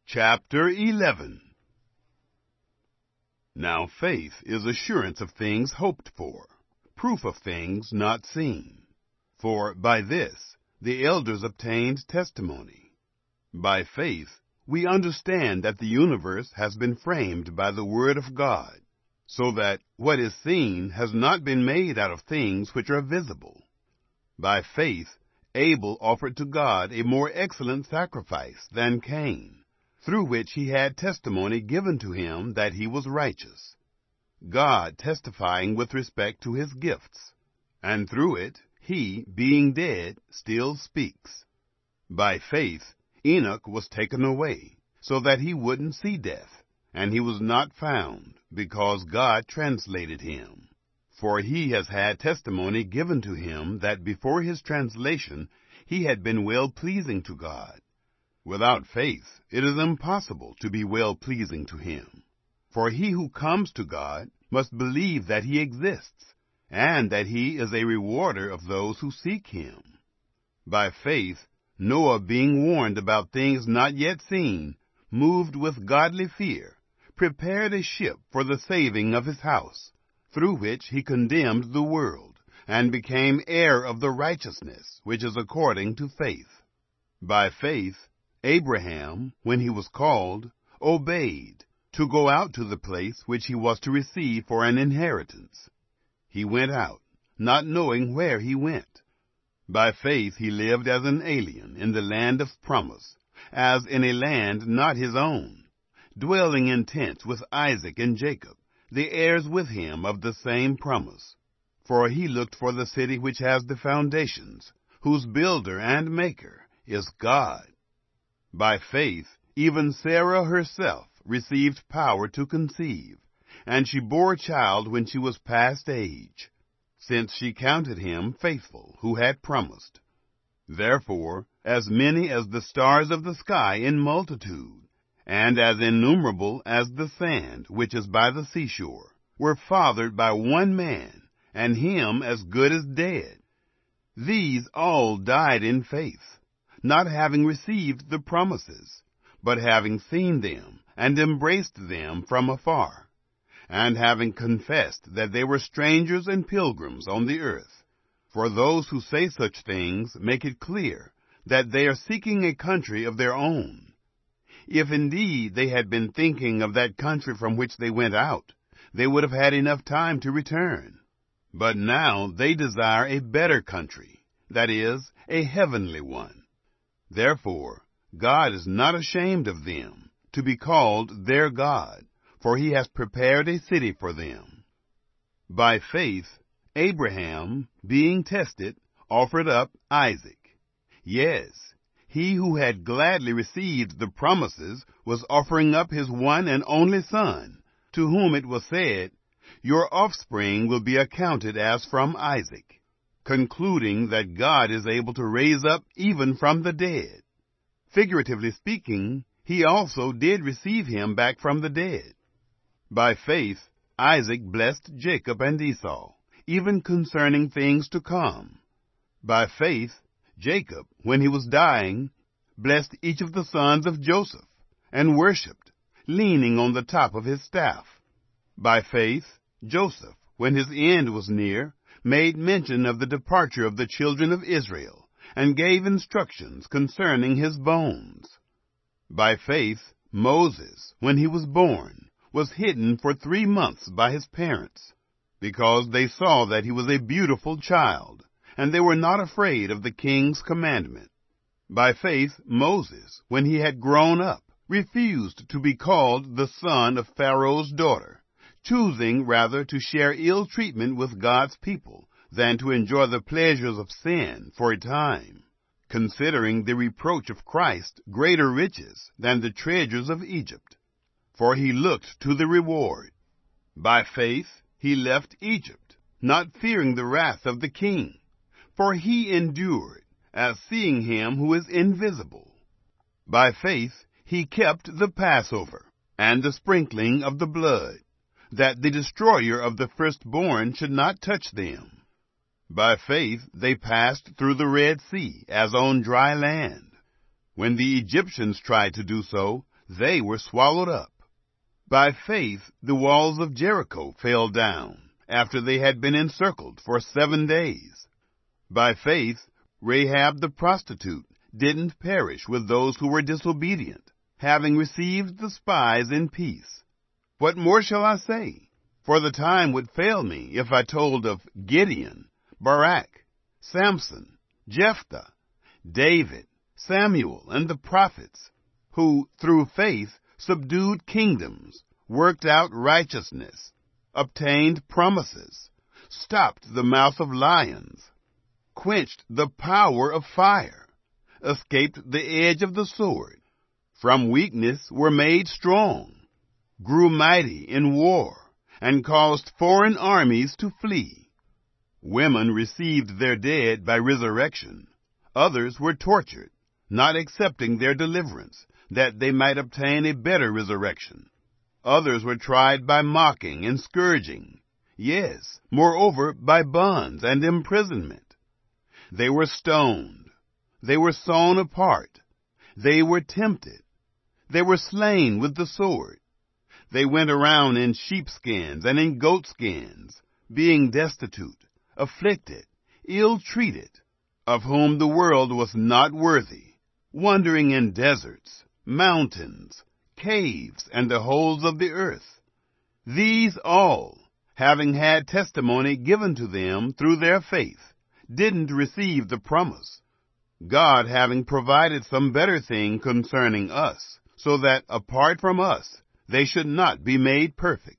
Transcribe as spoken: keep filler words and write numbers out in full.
Chapter eleven. Now faith is assurance of things hoped for, proof of things not seen. For by this the elders obtained testimony. By faith we understand that the universe has been framed by the word of God, so that what is seen has not been made out of things which are visible. By faith Abel offered to God a more excellent sacrifice than Cain, through which he had testimony given to him that he was righteous, God testifying with respect to his gifts, and through it he, being dead, still speaks. By faith Enoch was taken away, so that he wouldn't see death, and he was not found, because God translated him. For he has had testimony given to him that before his translation he had been well-pleasing to God. Without faith it is impossible to be well-pleasing to him. For he who comes to God must believe that he exists, and that he is a rewarder of those who seek him. By faith Noah, being warned about things not yet seen, moved with godly fear, prepared a ship for the saving of his house, through which he condemned the world, and became heir of the righteousness which is according to faith. By faith Abraham, when he was called, obeyed, to go out to the place which he was to receive for an inheritance. He went out, not knowing where he went. By faith he lived as an alien in the land of promise, as in a land not his own, dwelling in tents with Isaac and Jacob, the heirs with him of the same promise. For he looked for the city which has the foundations, whose builder and maker is God. By faith even Sarah herself received power to conceive, and she bore a child when she was past age, since she counted him faithful who had promised. Therefore, as many as the stars of the sky in multitude, and as innumerable as the sand which is by the seashore, were fathered by one man, and him as good as dead. These all died in faith, not having received the promises, but having seen them, and embraced them from afar, and having confessed that they were strangers and pilgrims on the earth. For those who say such things make it clear that they are seeking a country of their own. If indeed they had been thinking of that country from which they went out, they would have had enough time to return. But now they desire a better country, that is, a heavenly one. Therefore, God is not ashamed of them, to be called their God, for he has prepared a city for them. By faith, Abraham, being tested, offered up Isaac. Yes, he who had gladly received the promises was offering up his one and only son, to whom it was said, "Your offspring will be accounted as from Isaac," concluding that God is able to raise up even from the dead. Figuratively speaking, he also did receive him back from the dead. By faith Isaac blessed Jacob and Esau, even concerning things to come. By faith Jacob, when he was dying, blessed each of the sons of Joseph, and worshipped, leaning on the top of his staff. By faith Joseph, when his end was near, made mention of the departure of the children of Israel, and gave instructions concerning his bones. By faith Moses, when he was born, was hidden for three months by his parents, because they saw that he was a beautiful child, and they were not afraid of the king's commandment. By faith Moses, when he had grown up, refused to be called the son of Pharaoh's daughter, choosing rather to share ill treatment with God's people than to enjoy the pleasures of sin for a time, considering the reproach of Christ greater riches than the treasures of Egypt. For he looked to the reward. By faith he left Egypt, not fearing the wrath of the king, for he endured, as seeing him who is invisible. By faith he kept the Passover, and the sprinkling of the blood, that the destroyer of the firstborn should not touch them. By faith they passed through the Red Sea as on dry land. When the Egyptians tried to do so, they were swallowed up. By faith the walls of Jericho fell down, after they had been encircled for seven days. By faith Rahab the prostitute didn't perish with those who were disobedient, having received the spies in peace. What more shall I say? For the time would fail me if I told of Gideon, Barak, Samson, Jephthah, David, Samuel, and the prophets, who through faith subdued kingdoms, worked out righteousness, obtained promises, stopped the mouth of lions, quenched the power of fire, escaped the edge of the sword, from weakness were made strong, grew mighty in war, and caused foreign armies to flee. Women received their dead by resurrection. Others were tortured, not accepting their deliverance, that they might obtain a better resurrection. Others were tried by mocking and scourging, yes, moreover by bonds and imprisonment. They were stoned. They were sawn apart. They were tempted. They were slain with the sword. They went around in sheepskins and in goatskins, being destitute, afflicted, ill-treated, of whom the world was not worthy, wandering in deserts, mountains, caves, and the holes of the earth. These all, having had testimony given to them through their faith, didn't receive the promise, God having provided some better thing concerning us, so that apart from us they should not be made perfect.